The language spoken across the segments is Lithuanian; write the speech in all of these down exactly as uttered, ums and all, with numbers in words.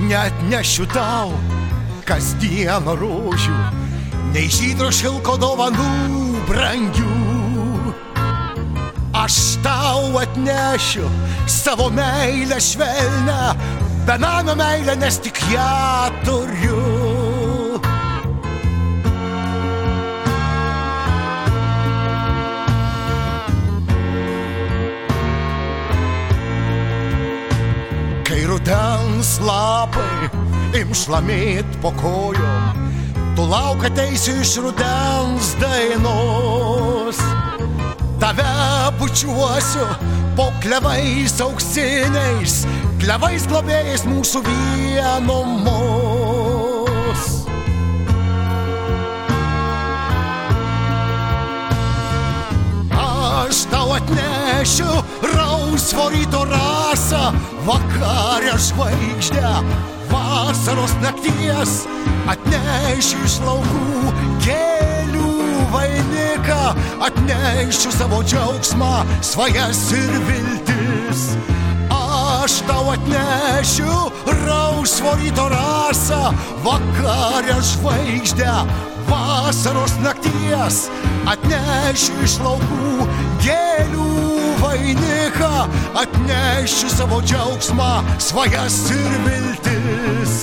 neatnešiu tau kasdieną rožių, nei žydro šilko dovanų brangių. Aš tau atnešiu savo meilę švelnią, benamio meilę, nes tik ją turiu. Kai rudens lapai im šlamėt po kojom, tu lauk ateisiu iš rudens dainos. Tave bučiuosiu po klevais auksiniais, klevais globėjais mūsų vienumos. Aš tau atnešiu rausvo ryto rasą, vakarę žvaigždę, vasaros nakties. Atnešiu iš laukų gėlių vainiką, atnešiu savo džiaugsmą, svajas ir viltis. Aš tau atnešiu rausvo ryto rasą, vakarę žvaigždę, vasaros nakties. Atnešiu iš laukų gėlių vainiką, atnešiu savo džiaugsmą, svajas ir viltis.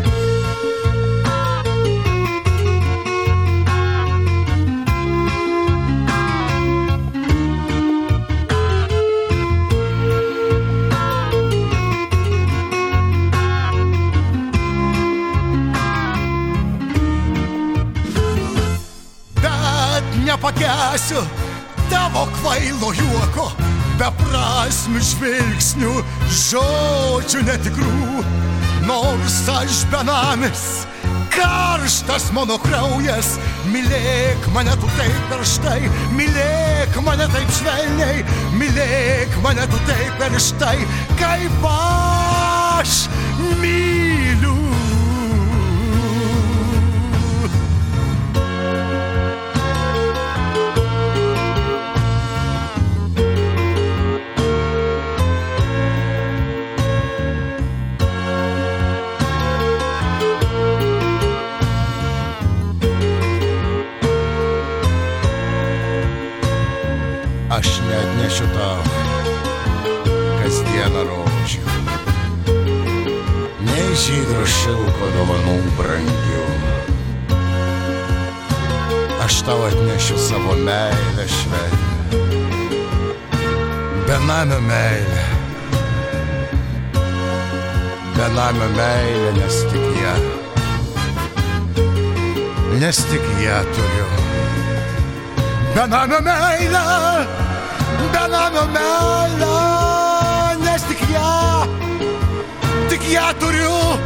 Nepakęsiu tavo kvailo juoko, beprasmių žvilgsnių, žodžių netikrų. Nors aš benamis, karštas mano kraujas, mylėk mane tu taip karštai, mylėk mane taip švelniai, mylėk mane tu taip karštai, kaip aš myliu. Aš neatnešiu tau kasdieną rožių, nei žydro šilko dovanų brangių. Aš tau atnešiu savo meilę švelnią, benamio meilę, benamio meilę, nes tik ją, nes tik ją turiu. Benamio meilę, benamio meilę, nes tik ją, tik ją turiu.